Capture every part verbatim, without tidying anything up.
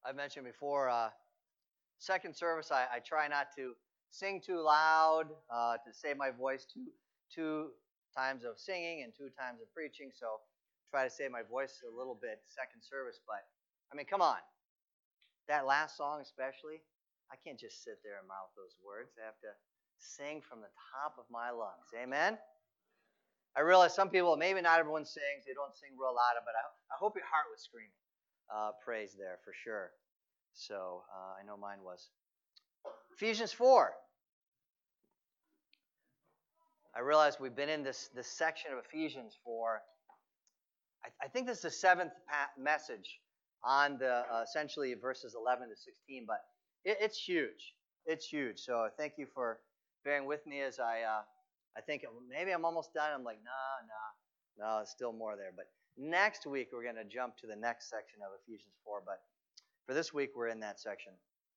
I mentioned before, uh, second service, I, I try not to sing too loud, uh, to save my voice two, two times of singing and two times of preaching. So try to save my voice a little bit second service. But, I mean, come on. That last song especially, I can't just sit there and mouth those words. I have to sing from the top of my lungs. Amen? I realize some people, maybe not everyone sings. They don't sing real loud, but I, I hope your heart was screaming uh, praise there for sure. So uh, I know mine was. Ephesians four. I realize we've been in this, this section of Ephesians for, I, I think this is the seventh pa- message on the uh, essentially verses eleven to sixteen, but it, it's huge. It's huge. So thank you for bearing with me as I, uh, I think maybe I'm almost done. I'm like, no, no, no, there's still more there. But next week we're going to jump to the next section of Ephesians four, but for this week we're in that section.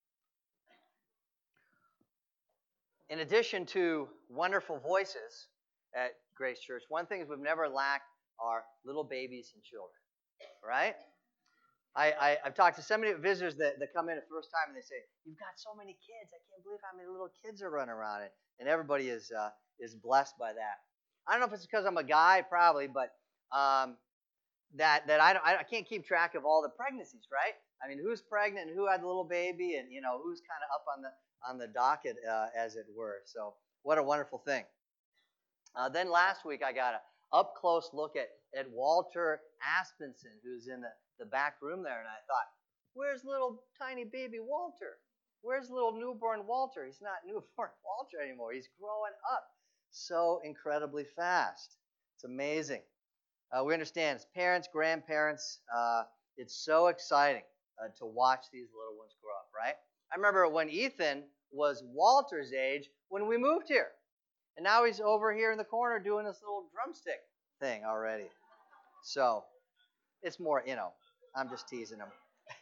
In addition to wonderful voices at Grace Church, one thing we've never lacked are little babies and children, right? I, I, I've talked to so many visitors that, that come in the first time and they say, you've got so many kids. I can't believe how many little kids are running around. It. And everybody is uh, is blessed by that. I don't know if it's because I'm a guy, probably, but um, that that I, don't, I can't keep track of all the pregnancies, right? I mean, who's pregnant and who had the little baby and, you know, who's kind of up on the on the docket, uh, as it were. So what a wonderful thing. Uh, then last week I got a up-close look at, at Walter Aspenson, who's in the, the back room there, and I thought, where's little tiny baby Walter? Where's little newborn Walter? He's not newborn Walter anymore. He's growing up so incredibly fast. It's amazing. Uh, we understand as parents, grandparents, uh, it's so exciting uh, to watch these little ones grow up, right? I remember when Ethan was Walter's age when we moved here. And now he's over here in the corner doing this little drumstick thing already. So it's more, you know, I'm just teasing him.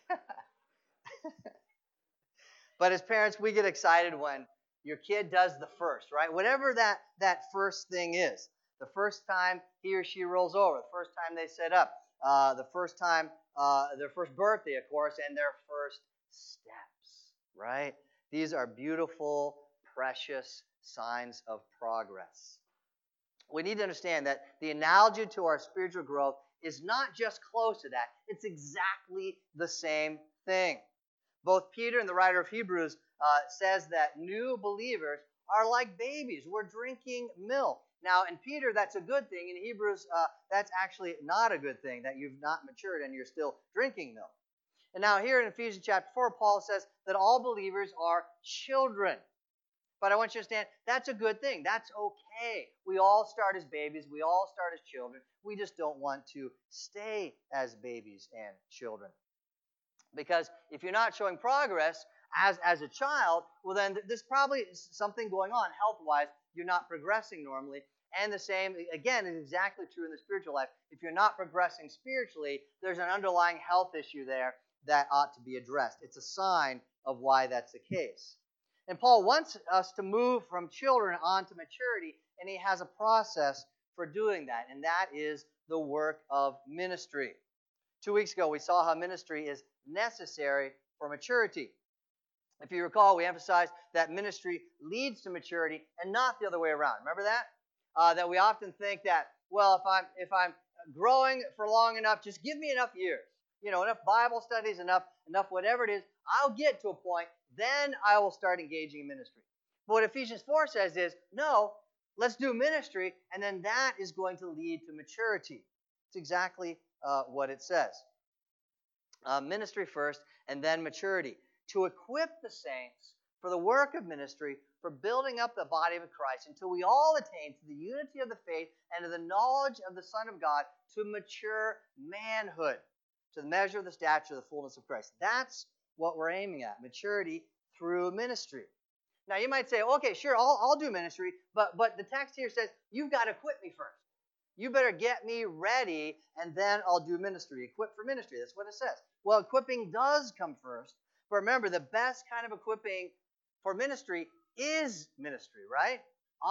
But as parents, we get excited when your kid does the first, right? Whatever that, that first thing is. The first time he or she rolls over. The first time they sit up. Uh, the first time, uh, their first birthday, of course, and their first steps. Right? These are beautiful, precious signs of progress. We need to understand that the analogy to our spiritual growth is not just close to that. It's exactly the same thing. Both Peter and the writer of Hebrews uh, says that new believers are like babies. We're drinking milk. Now, in Peter, that's a good thing. In Hebrews, uh, that's actually not a good thing, that you've not matured and you're still drinking milk. And now here in Ephesians chapter four, Paul says that all believers are children. But I want you to understand, that's a good thing. That's okay. We all start as babies. We all start as children. We just don't want to stay as babies and children. Because if you're not showing progress as, as a child, well then there's probably something going on health-wise. You're not progressing normally. And the same, again, is exactly true in the spiritual life. If you're not progressing spiritually, there's an underlying health issue there that ought to be addressed. It's a sign of why that's the case. And Paul wants us to move from children on to maturity, and he has a process for doing that, and that is the work of ministry. Two weeks ago, we saw how ministry is necessary for maturity. If you recall, we emphasized that ministry leads to maturity and not the other way around. Remember that? Uh, that we often think that, well, if I'm if I'm growing for long enough, just give me enough years. You know, enough Bible studies, enough, enough whatever it is, I'll get to a point, then I will start engaging in ministry. But what Ephesians four says is, no, let's do ministry, and then that is going to lead to maturity. It's exactly uh, what it says. Uh, ministry first, and then maturity. To equip the saints for the work of ministry, for building up the body of Christ, until we all attain to the unity of the faith and to the knowledge of the Son of God, to mature manhood, to the measure of the stature of the fullness of Christ. That's what we're aiming at, maturity through ministry. Now, you might say, okay, sure, I'll, I'll do ministry, but, but the text here says, you've got to equip me first. You better get me ready, and then I'll do ministry. Equip for ministry, that's what it says. Well, equipping does come first, but remember, the best kind of equipping for ministry is ministry, right?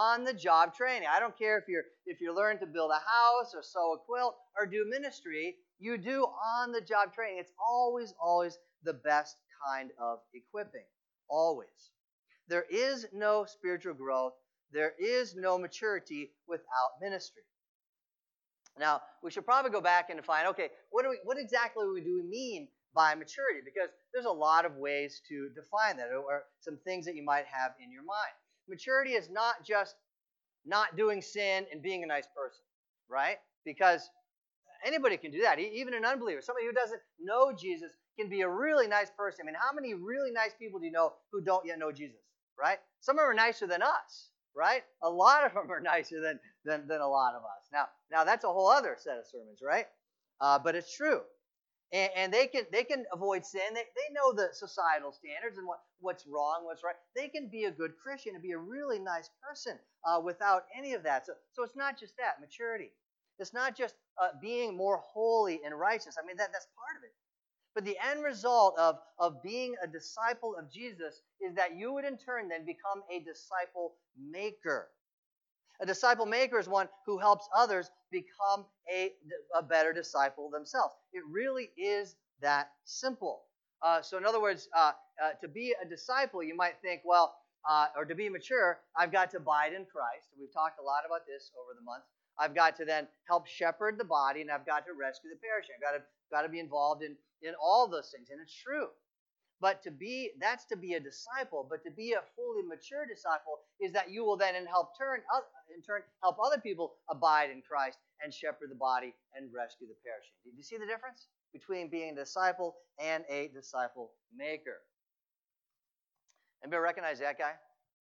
On-the-job training. I don't care if you're if you learn to build a house or sew a quilt or do ministry, You do on-the-job training. It's always, always the best kind of equipping. Always. There is no spiritual growth. There is no maturity without ministry. Now, we should probably go back and define, okay, what do we, what exactly do we mean by maturity? Because there's a lot of ways to define that, or some things that you might have in your mind. Maturity is not just not doing sin and being a nice person, right? Because anybody can do that, even an unbeliever. Somebody who doesn't know Jesus can be a really nice person. I mean, how many really nice people do you know who don't yet know Jesus, right? Some of them are nicer than us, right? A lot of them are nicer than, than, than a lot of us. Now, now that's a whole other set of sermons, right? Uh, but it's true. And, and they can they can avoid sin. They, they know the societal standards and what, what's wrong, what's right. They can be a good Christian and be a really nice person uh, without any of that. So, so it's not just that, maturity. It's not just uh, being more holy and righteous. I mean, that, that's part of it. But the end result of, of being a disciple of Jesus is that you would in turn then become a disciple maker. A disciple maker is one who helps others become a, a better disciple themselves. It really is that simple. Uh, so in other words, uh, uh, to be a disciple, you might think, well, uh, or to be mature, I've got to abide in Christ. We've talked a lot about this over the months. I've got to then help shepherd the body, and I've got to rescue the perishing. I've got to, got to be involved in, in all those things, and it's true. But to be, that's to be a disciple. But to be a fully mature disciple is that you will then in help turn, in turn help other people abide in Christ and shepherd the body and rescue the perishing. Do you see the difference between being a disciple and a disciple maker? Anybody recognize that guy?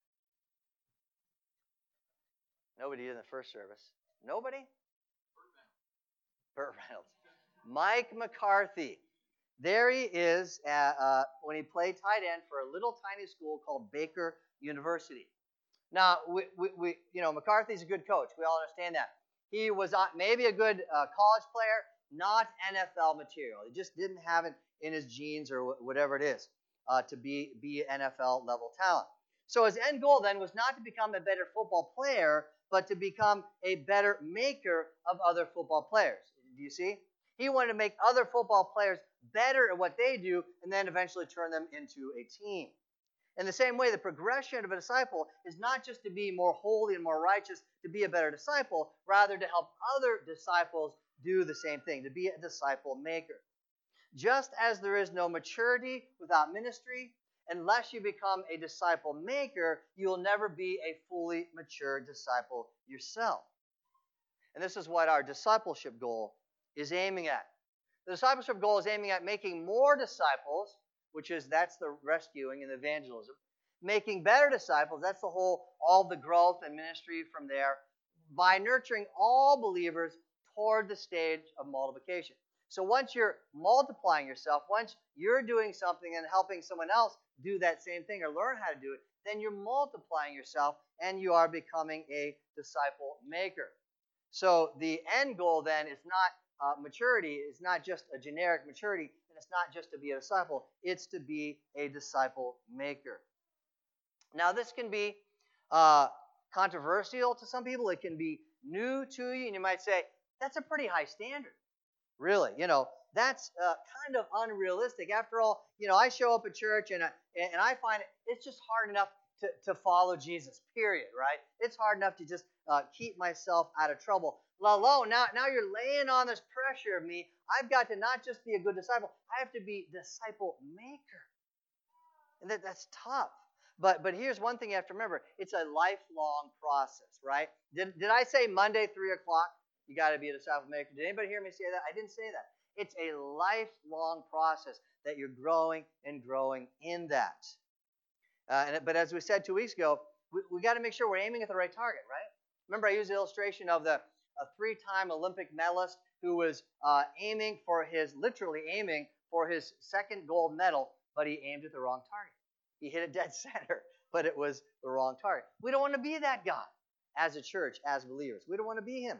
Nobody did in the first service. Nobody? Burt Reynolds. Mike McCarthy. There he is at, uh, when he played tight end for a little tiny school called Baker University. Now, we, we, we, you know, McCarthy's a good coach. We all understand that. He was uh, maybe a good uh, college player, not N F L material. He just didn't have it in his genes or wh- whatever it is uh, to be, be N F L level talent. So his end goal then was not to become a better football player, but to become a better maker of other football players. Do you see? He wanted to make other football players better at what they do and then eventually turn them into a team. In the same way, the progression of a disciple is not just to be more holy and more righteous, to be a better disciple, rather to help other disciples do the same thing, to be a disciple maker. Just as there is no maturity without ministry, unless you become a disciple maker, you will never be a fully mature disciple yourself. And this is what our discipleship goal is aiming at. The discipleship goal is aiming at making more disciples, which is, that's the rescuing and evangelism. Making better disciples, that's the whole, all the growth and ministry from there, by nurturing all believers toward the stage of multiplication. So once you're multiplying yourself, once you're doing something and helping someone else do that same thing or learn how to do it, then you're multiplying yourself and you are becoming a disciple maker. So the end goal then is not Uh, maturity is not just a generic maturity, and it's not just to be a disciple, it's to be a disciple maker. Now, this can be uh, controversial to some people. It can be new to you, and you might say, that's a pretty high standard. Really, you know, that's uh, kind of unrealistic. After all, you know, I show up at church, and I, and I find it, it's just hard enough to, to follow Jesus, period, right? It's hard enough to just uh, keep myself out of trouble. Let alone, now, now you're laying on this pressure of me. I've got to not just be a good disciple, I have to be disciple maker. And that, that's tough. But but here's one thing you have to remember. It's a lifelong process, right? Did, did I say Monday, three o'clock, you got to be a disciple maker? Did anybody hear me say that? I didn't say that. It's a lifelong process that you're growing and growing in that. Uh, and, but as we said two weeks ago, we, we got to make sure we're aiming at the right target, right? Remember, I used the illustration of the a three-time Olympic medalist who was uh, aiming for his, literally aiming for his second gold medal, but he aimed at the wrong target. He hit it dead center, but it was the wrong target. We don't want to be that guy as a church, as believers. We don't want to be him.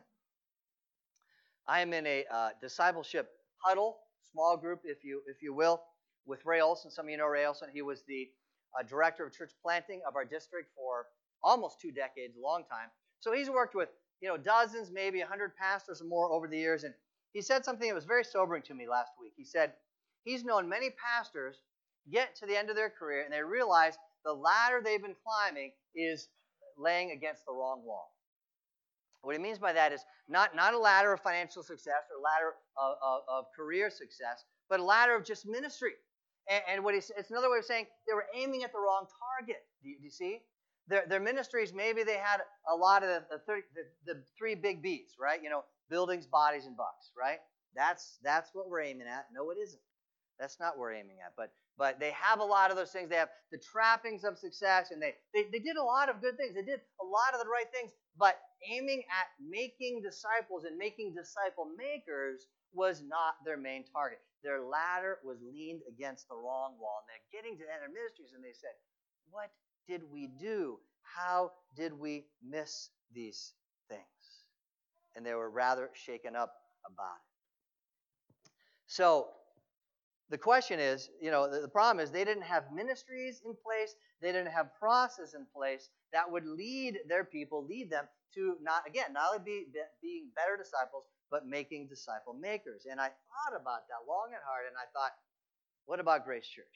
I am in a uh, discipleship huddle, small group, if you if you will, with Ray Olson. Some of you know Ray Olson. He was the uh, director of church planting of our district for almost two decades, a long time. So he's worked with, you know, dozens, maybe a hundred pastors or more over the years, and he said something that was very sobering to me last week. He said he's known many pastors get to the end of their career and they realize the ladder they've been climbing is laying against the wrong wall. What he means by that is not, not a ladder of financial success or a ladder of, of, of career success, but a ladder of just ministry. And, and what he's, it's another way of saying they were aiming at the wrong target. Do you, do you see? Their, their ministries, maybe they had a lot of the, the, thirty, the, the three big B's, right? You know, buildings, bodies, and bucks, right? That's, that's what we're aiming at. No, it isn't. That's not what we're aiming at. But but they have a lot of those things. They have the trappings of success, and they, they, they did a lot of good things. They did a lot of the right things, but aiming at making disciples and making disciple makers was not their main target. Their ladder was leaned against the wrong wall, and they're getting to the end of ministries, and they said, what did we do? How did we miss these things? And they were rather shaken up about it. So the question is, you know, the, the problem is they didn't have ministries in place. They didn't have process in place that would lead their people, lead them to not, again, not only be, be being better disciples, but making disciple makers. And I thought about that long and hard, and I thought, what about Grace Church?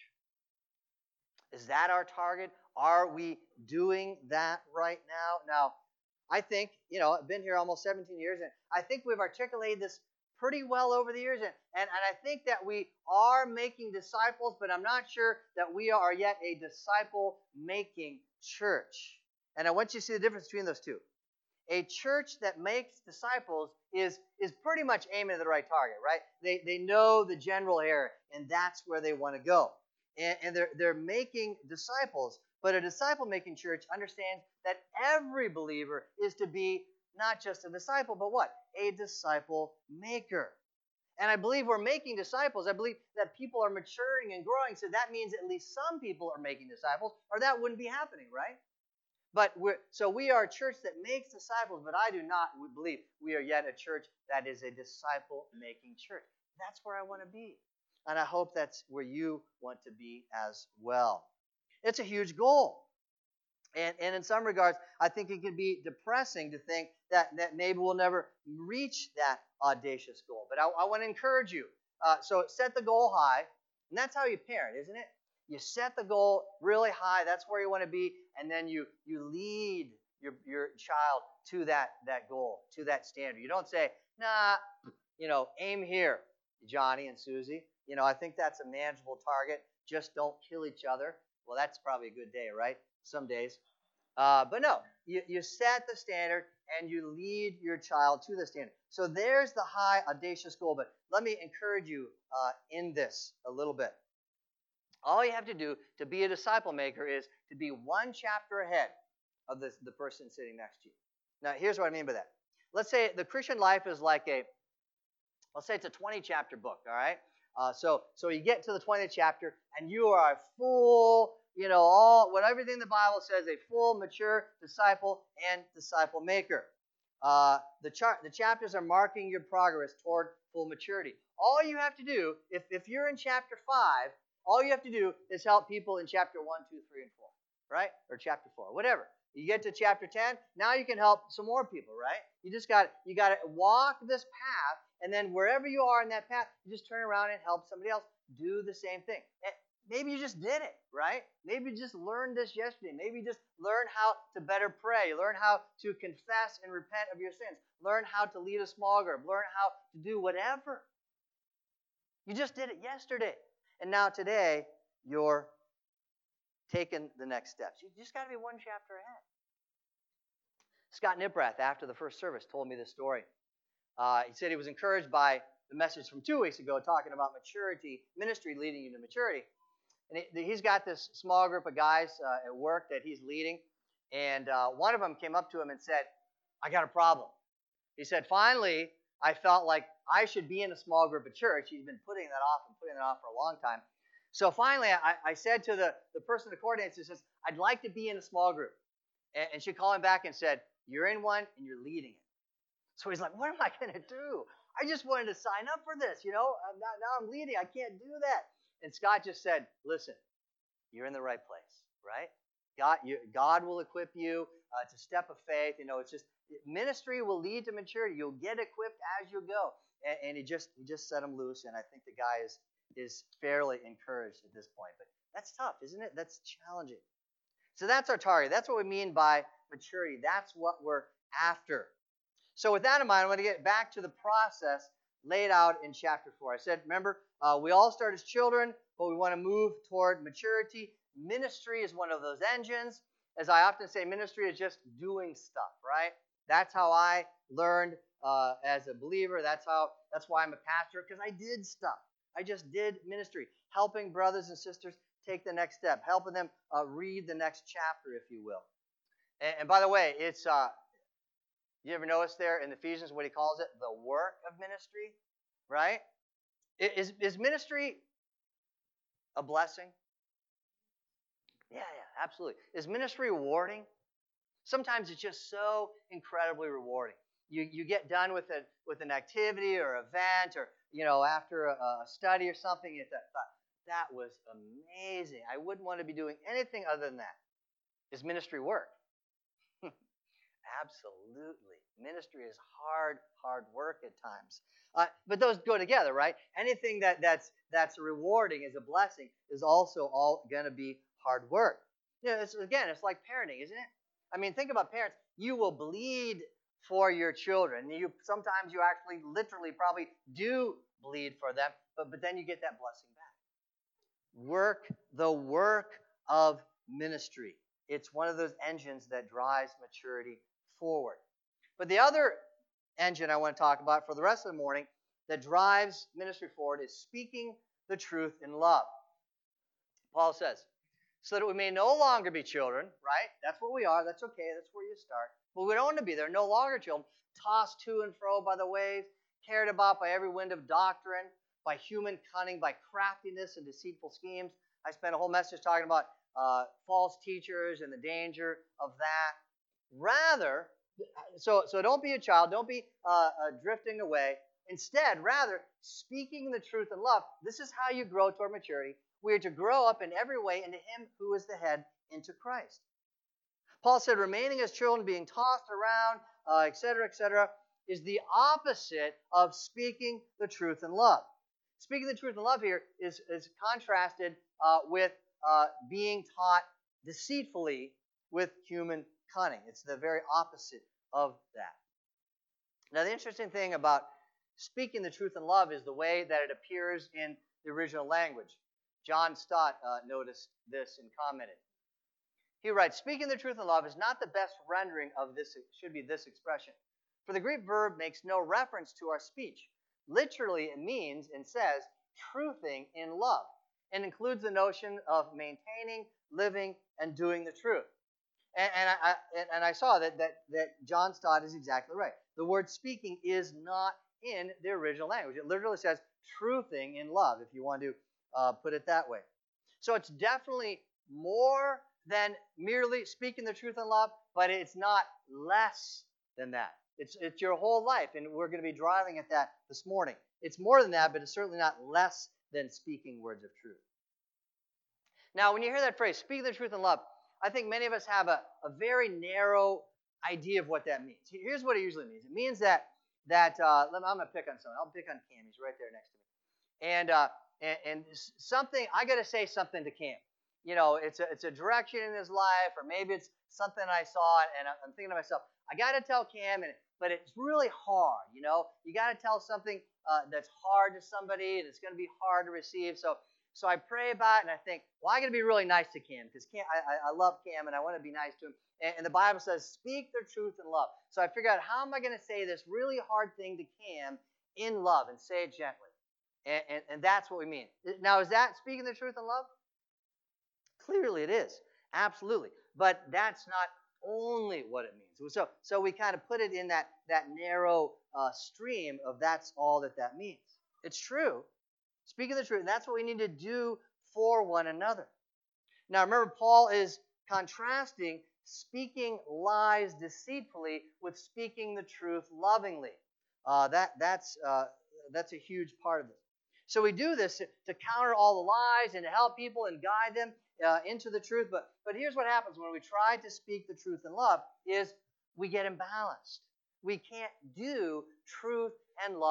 Is that our target? Are we doing that right now? Now, I think, you know, I've been here almost seventeen years, and I think we've articulated this pretty well over the years, and, and, and I think that we are making disciples, but I'm not sure that we are yet a disciple-making church. And I want you to see the difference between those two. A church that makes disciples is, is pretty much aiming at the right target, right? They, they know the general area, and that's where they want to go. And, and they're, they're making disciples, but a disciple-making church understands that every believer is to be not just a disciple, but what? A disciple maker. And I believe we're making disciples. I believe that people are maturing and growing, so that means at least some people are making disciples, or that wouldn't be happening, right? But we're, so we are a church that makes disciples, but I do not believe we are yet a church that is a disciple-making church. That's where I want to be. And I hope that's where you want to be as well. It's a huge goal. And, and in some regards, I think it can be depressing to think that, that maybe we'll never reach that audacious goal. But I, I want to encourage you. Uh, so set the goal high, and that's how you parent, isn't it? You set the goal really high. That's where you want to be, and then you you lead your your child to that that goal, to that standard. You don't say, nah, you know, aim here, Johnny and Susie. You know, I think that's a manageable target. Just don't kill each other. Well, that's probably a good day, right? Some days. Uh, but no, you, you set the standard and you lead your child to the standard. So there's the high, audacious goal. But let me encourage you uh, in this a little bit. All you have to do to be a disciple maker is to be one chapter ahead of this, the person sitting next to you. Now, here's what I mean by that. Let's say the Christian life is like a, let's say it's a twenty chapter book, all right? Uh, so, so you get to the twentieth chapter, and you are a full, you know, all what everything the Bible says, a full, mature disciple and disciple maker. Uh, the, char- the chapters are marking your progress toward full maturity. All you have to do, if, if you're in chapter five, all you have to do is help people in chapter one, two, three, and four, right? Or chapter four, whatever. You get to chapter ten, now you can help some more people, right? You just got you got to walk this path, and then wherever you are in that path, you just turn around and help somebody else do the same thing. And maybe you just did it, right? Maybe you just learned this yesterday. Maybe you just learned how to better pray. Learn how to confess and repent of your sins. Learn how to lead a small group. Learn how to do whatever. You just did it yesterday. And now today, you're taking the next steps. You just got to be one chapter ahead. Scott Niprath, after the first service, told me this story. Uh, he said he was encouraged by the message from two weeks ago talking about maturity, ministry leading you to maturity. And he, he's got this small group of guys uh, at work that he's leading. And uh, one of them came up to him and said, I got a problem. He said, finally, I felt like I should be in a small group at church. He's been putting that off and putting that off for a long time. So finally, I, I said to the, the person that coordinates, he says, I'd like to be in a small group. And, and she called him back and said, you're in one and you're leading it. So he's like, what am I going to do? I just wanted to sign up for this, you know. I'm not, now I'm leading. I can't do that. And Scott just said, listen, you're in the right place, right? God, you, God will equip you. Uh, it's a step of faith. You know, it's just ministry will lead to maturity. You'll get equipped as you go. and, and he just he just set him loose, and I think the guy is is fairly encouraged at this point. But that's tough, isn't it? That's challenging. So that's our target. That's what we mean by maturity. That's what we're after. So with that in mind, I want to get back to the process laid out in chapter four. I said, remember, uh, we all start as children, but we want to move toward maturity. Ministry is one of those engines. As I often say, ministry is just doing stuff, right? That's how I learned uh, as a believer. That's how. That's why I'm a pastor, because I did stuff. I just did ministry, helping brothers and sisters take the next step, helping them uh, read the next chapter, if you will. And, and by the way, it's uh, you ever notice there in Ephesians what he calls it? The work of ministry, right? Is, is ministry a blessing? Yeah, yeah, absolutely. Is ministry rewarding? Sometimes it's just so incredibly rewarding. You you get done with a with an activity or event, or you know after a, a study or something, you thought that was amazing. I wouldn't want to be doing anything other than that. Is ministry work? Absolutely. Ministry is hard, hard work at times. Uh, but those go together, right? Anything that, that's that's rewarding is a blessing is also all going to be hard work. You know, it's, again, it's like parenting, isn't it? I mean, think about parents. You will bleed for your children. You sometimes you actually literally probably do bleed for them, but, but then you get that blessing back. Work, the work of ministry. It's one of those engines that drives maturity forward. But the other engine I want to talk about for the rest of the morning that drives ministry forward is speaking the truth in love. Paul says, so that we may no longer be children, right? That's what we are. That's okay. That's where you start. But we don't want to be. They're no longer children, tossed to and fro by the waves, carried about by every wind of doctrine, by human cunning, by craftiness and deceitful schemes. I spent a whole message talking about uh, false teachers and the danger of that. Rather, so, so don't be a child. Don't be uh, uh, drifting away. Instead, rather, speaking the truth in love. This is how you grow toward maturity. We are to grow up in every way into him who is the head, into Christ. Paul said, remaining as children, being tossed around, uh, et cetera, et cetera, is the opposite of speaking the truth in love. Speaking the truth in love here is, is contrasted uh, with uh, being taught deceitfully with human cunning. It's the very opposite of that. Now, the interesting thing about speaking the truth in love is the way that it appears in the original language. John Stott uh, noticed this and commented. He writes, speaking the truth in love is not the best rendering of this, it should be this expression. For the Greek verb makes no reference to our speech. Literally, it means and says truthing in love, and includes the notion of maintaining, living, and doing the truth. And, and, I, I, and I saw that, that, that John Stott is exactly right. The word speaking is not in the original language. It literally says truthing in love, if you want to uh, put it that way. So it's definitely more than merely speaking the truth in love, but it's not less than that. It's, it's your whole life, and we're going to be driving at that this morning. It's more than that, but it's certainly not less than speaking words of truth. Now, when you hear that phrase, speaking the truth in love, I think many of us have a, a very narrow idea of what that means. Here's what it usually means. It means that, that uh, I'm going to pick on someone. I'll pick on Cam. He's right there next to me. And, uh, and, and something, I got to say something to Cam. You know, it's a, it's a direction in his life, or maybe it's something I saw, and I'm thinking to myself, I got to tell Cam, and, but it's really hard, you know. You got to tell something uh, that's hard to somebody, and it's going to be hard to receive. So so I pray about it, and I think, well, I got to be really nice to Cam, because Cam, I, I love Cam, and I want to be nice to him. And, and the Bible says, speak the truth in love. So I figured out, how am I going to say this really hard thing to Cam in love, and say it gently? And, and, and that's what we mean. Now, is that speaking the truth in love? Clearly it is. Absolutely. But that's not only what it means. So, so we kind of put it in that, that narrow uh, stream of that's all that that means. It's true. Speaking the truth. And that's what we need to do for one another. Now, remember, Paul is contrasting speaking lies deceitfully with speaking the truth lovingly. Uh, that, that's, uh, that's a huge part of it. So we do this to, to counter all the lies and to help people and guide them uh, into the truth. But, but here's what happens when we try to speak the truth in love is we get imbalanced. We can't do truth and love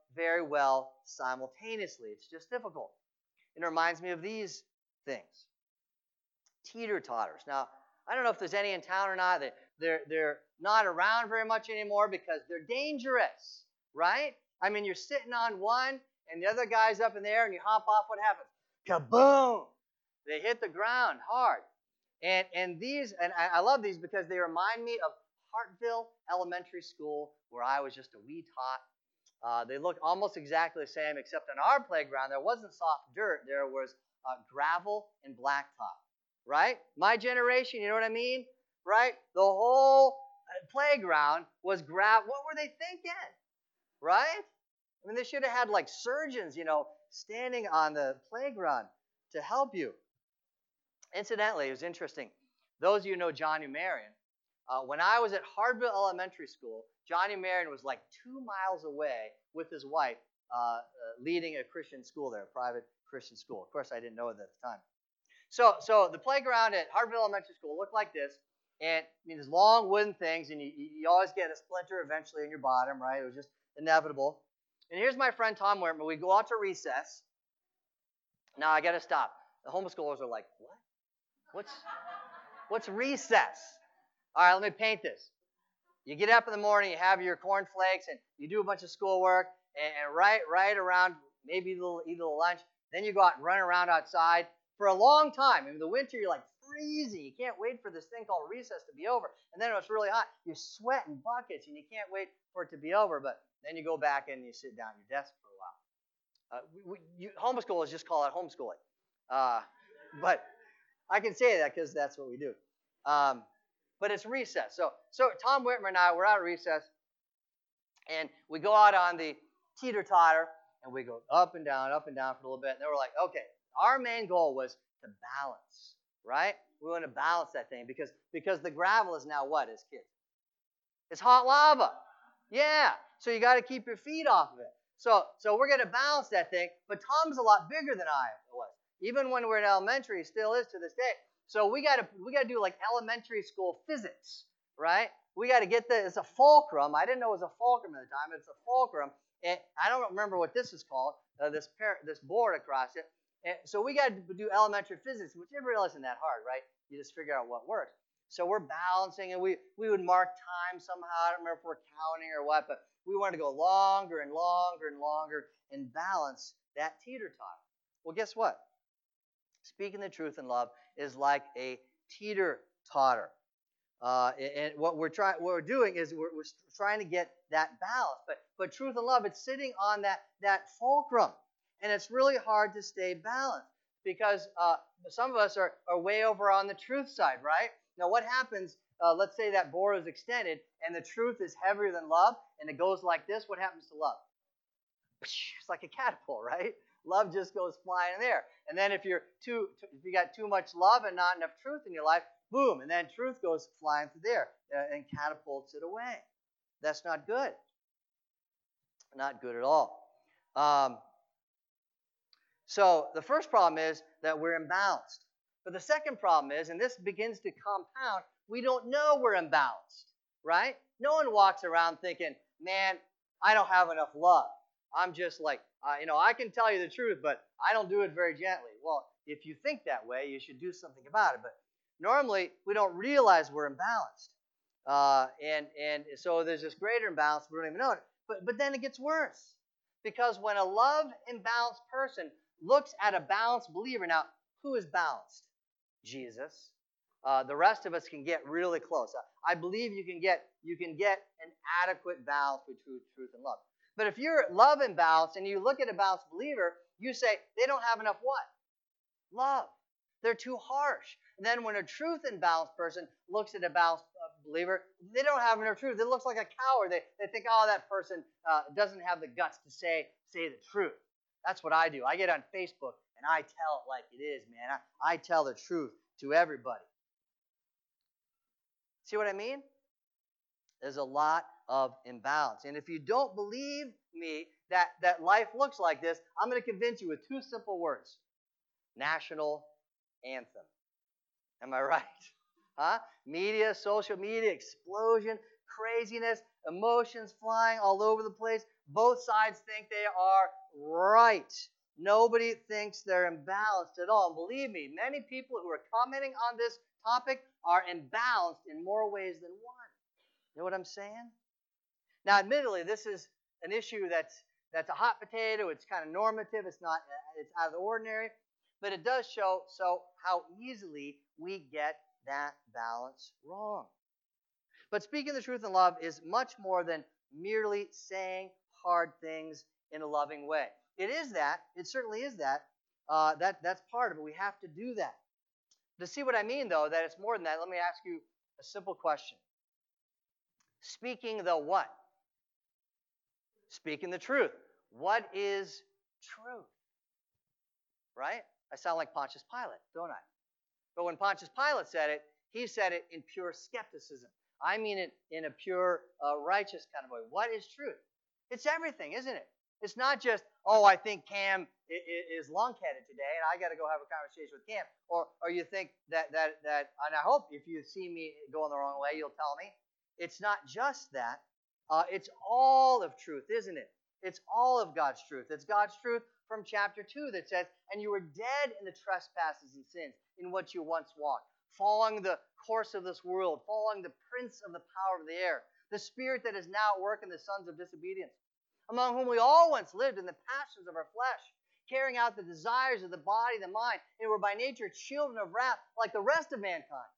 very well simultaneously. It's just difficult. It reminds me of these things. Teeter-totters. Now, I don't know if there's any in town or not. They, they're, they're not around very much anymore because they're dangerous, right? I mean, you're sitting on one, and the other guy's up in the air, and you hop off. What happens? Kaboom! They hit the ground hard. And and these, and I, I love these because they remind me of Hartville Elementary School, where I was just a wee tot. Uh, they look almost exactly the same, except on our playground, there wasn't soft dirt. There was uh, gravel and blacktop, right? My generation, you know what I mean? Right? The whole playground was gravel. What were they thinking? Right? I mean, they should have had like surgeons, you know, standing on the playground to help you. Incidentally, it was interesting. Those of you who know Johnny Marion, uh, when I was at Hartville Elementary School, Johnny Marion was like two miles away with his wife uh, uh, leading a Christian school there, a private Christian school. Of course, I didn't know it at the time. So, so the playground at Hartville Elementary School looked like this, and I mean, these long wooden things, and you, you always get a splinter eventually in your bottom, right? It was just inevitable. And here's my friend Tom Whitmer. We go out to recess. Now, I got to stop. The homeschoolers are like, what? What's, what's recess? All right, let me paint this. You get up in the morning, you have your cornflakes, and you do a bunch of schoolwork, and, and right, right around, maybe eat a little, eat a little lunch. Then you go out and run around outside for a long time. In the winter, you're like freezing. You can't wait for this thing called recess to be over. And then when it's really hot, you're sweating buckets, and you can't wait for it to be over. But then you go back and you sit down at your desk for a while. Uh, we, we, you, homeschoolers just call it homeschooling. Uh, but I can say that because that's what we do. Um, but it's recess. So, so Tom Whitmer and I, we're out at recess, and we go out on the teeter-totter, and we go up and down, up and down for a little bit. And then we're like, okay, our main goal was to balance, right? We want to balance that thing because, because the gravel is now what as kids? It's hot lava. Yeah. So you got to keep your feet off of it. So, so we're going to balance that thing, but Tom's a lot bigger than I was. Even when we're in elementary, he still is to this day. So we got to we got to do like elementary school physics, right? We got to get the, it's a fulcrum. I didn't know it was a fulcrum at the time. It's a fulcrum. And I don't remember what this is called, uh, this par- this board across it. And so we got to do elementary physics, which it really isn't that hard, right? You just figure out what works. So we're balancing, and we, we would mark time somehow. I don't remember if we're counting or what, but we wanted to go longer and longer and longer and balance that teeter-totter. Well, guess what? Speaking the truth in love is like a teeter-totter. Uh, and what we're trying, what we're doing is we're, we're trying to get that balance. But but truth and love, it's sitting on that that fulcrum, and it's really hard to stay balanced because uh, some of us are are way over on the truth side, right? Now, what happens? Uh, let's say that board is extended, and the truth is heavier than love, and it goes like this. What happens to love? It's like a catapult, right? Love just goes flying in there. And then if you're too, if you got too much love and not enough truth in your life, boom, and then truth goes flying through there uh, and catapults it away. That's not good. Not good at all. Um, so the first problem is that we're imbalanced. But the second problem is, and this begins to compound, we don't know we're imbalanced, right? No one walks around thinking, man, I don't have enough love. I'm just like, uh, you know, I can tell you the truth, but I don't do it very gently. Well, if you think that way, you should do something about it. But normally, we don't realize we're imbalanced. Uh, and, and so there's this greater imbalance, we don't even know it. But, but then it gets worse. Because when a love imbalanced person looks at a balanced believer, now, who is balanced? Jesus. Uh, the rest of us can get really close. I believe you can get you can get an adequate balance between truth and love. But if you're love imbalanced and you look at a balanced believer, you say they don't have enough what? Love. They're too harsh. And then when a truth imbalanced person looks at a balanced believer, they don't have enough truth. It looks like a coward. They, they think, oh, that person uh, doesn't have the guts to say say the truth. That's what I do. I get on Facebook and I tell it like it is, man. I, I tell the truth to everybody. See what I mean? There's a lot of imbalance. And if you don't believe me that, that life looks like this, I'm going to convince you with two simple words. National anthem. Am I right? Huh? Media, social media, explosion, craziness, emotions flying all over the place, Both sides think they are right. Nobody thinks they're imbalanced at all. And believe me, many people who are commenting on this topic are imbalanced in more ways than one. You know what I'm saying? Now, admittedly, this is an issue that's that's a hot potato. It's kind of normative. It's not. It's out of the ordinary, but it does show so how easily we get that balance wrong. But speaking the truth in love is much more than merely saying hard things in a loving way. It is that. It certainly is that. Uh, that that's part of it. We have to do that. To see what I mean, though, that it's more than that, let me ask you a simple question. Speaking the what? Speaking the truth. What is truth? Right? I sound like Pontius Pilate, don't I? But when Pontius Pilate said it, he said it in pure skepticism. I mean it in a pure, uh, righteous kind of way. What is truth? It's everything, isn't it? It's not just, oh, I think Cam is long-headed today, and I got to go have a conversation with Cam. Or, or you think that, that, that, and I hope if you see me going the wrong way, you'll tell me. It's not just that. Uh, it's all of truth, isn't it? It's all of God's truth. It's God's truth from chapter two that says, and you were dead in the trespasses and sins in which you once walked, following the course of this world, following the prince of the power of the air, the spirit that is now at work in the sons of disobedience, among whom we all once lived in the passions of our flesh, carrying out the desires of the body and the mind, and were by nature children of wrath like the rest of mankind.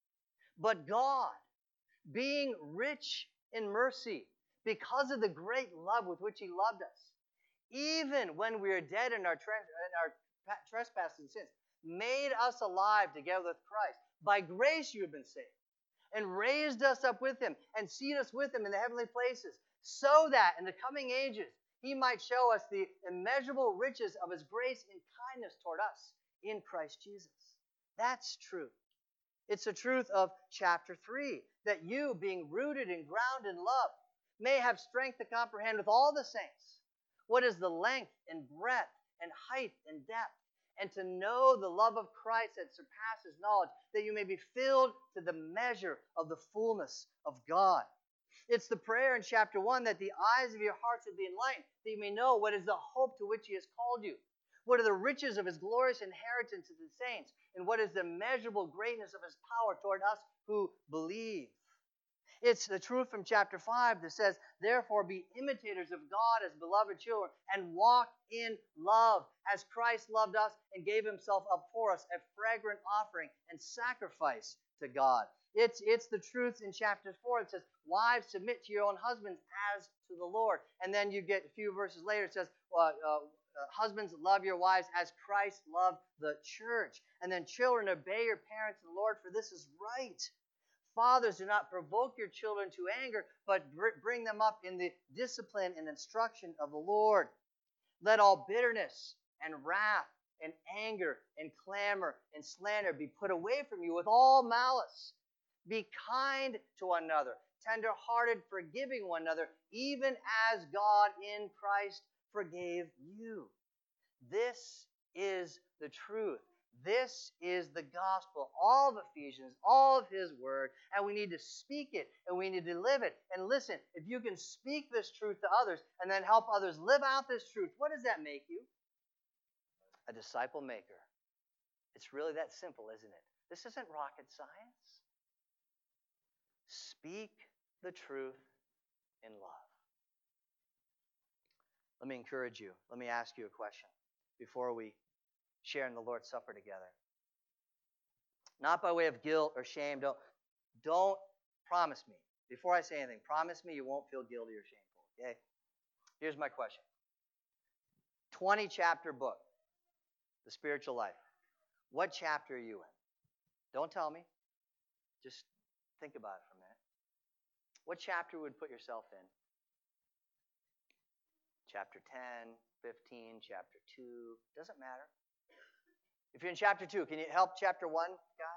But God, being rich in mercy, because of the great love with which he loved us, even when we are dead in our, trans- in our trespasses and sins, made us alive together with Christ. By grace you have been saved, and raised us up with him, and seated us with him in the heavenly places, so that in the coming ages he might show us the immeasurable riches of his grace and kindness toward us in Christ Jesus. That's truth. It's the truth of chapter three, that you, being rooted and grounded in love, may have strength to comprehend with all the saints what is the length and breadth and height and depth, and to know the love of Christ that surpasses knowledge, that you may be filled to the measure of the fullness of God. It's the prayer in chapter one that the eyes of your hearts would be enlightened, that you may know what is the hope to which he has called you, what are the riches of his glorious inheritance of the saints, and what is the immeasurable greatness of his power toward us who believe. It's the truth from chapter five that says, therefore be imitators of God as beloved children, and walk in love, as Christ loved us and gave himself up for us, a fragrant offering and sacrifice to God. It's, it's the truth in chapter four that says, wives, submit to your own husbands as to the Lord. And then you get a few verses later, it says, uh, uh, Uh, husbands, love your wives as Christ loved the church. And then children, obey your parents in the Lord, for this is right. Fathers, do not provoke your children to anger, but br- bring them up in the discipline and instruction of the Lord. Let all bitterness and wrath and anger and clamor and slander be put away from you with all malice. Be kind to one another, tender-hearted, forgiving one another, even as God in Christ forgave you. This is the truth. This is the gospel, all of Ephesians, all of his word, and we need to speak it, and we need to live it. And listen, if you can speak this truth to others and then help others live out this truth, what does that make you? A disciple maker. It's really that simple, isn't it? This isn't rocket science. Speak the truth in love. Let me encourage you. Let me ask you a question before we share in the Lord's Supper together. Not by way of guilt or shame. Don't, don't promise me. Before I say anything, promise me you won't feel guilty or shameful. Okay? Here's my question. twenty chapter book, The Spiritual Life. What chapter are you in? Don't tell me. Just think about it for a minute. What chapter would put yourself in? Chapter ten, fifteen, chapter two, doesn't matter. If you're in chapter two, can you help chapter one, God?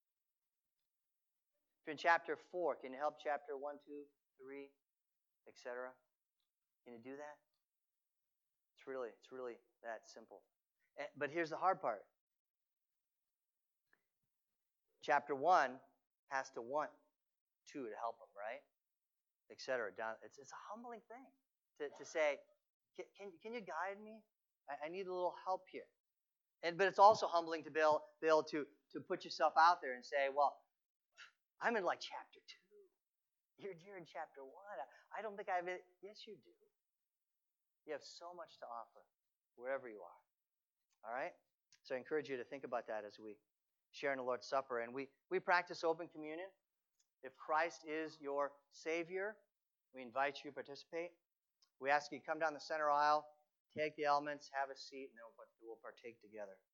If you're in chapter four, can you help chapter one, two, three, et cetera? Can you do that? It's really, it's really that simple. But here's the hard part. Chapter one has to want two to help them, right? Et cetera. It's, it's a humbling thing. to, to say, can, can, can you guide me? I, I need a little help here. And but it's also humbling to be able, be able to, to put yourself out there and say, well, I'm in like chapter two. You're, you're in chapter one. I, I don't think I've... Yes, you do. You have so much to offer wherever you are. All right? So I encourage you to think about that as we share in the Lord's Supper. And we, we practice open communion. If Christ is your Savior, we invite you to participate. We ask you to come down the center aisle, take the elements, have a seat, and then we'll partake together.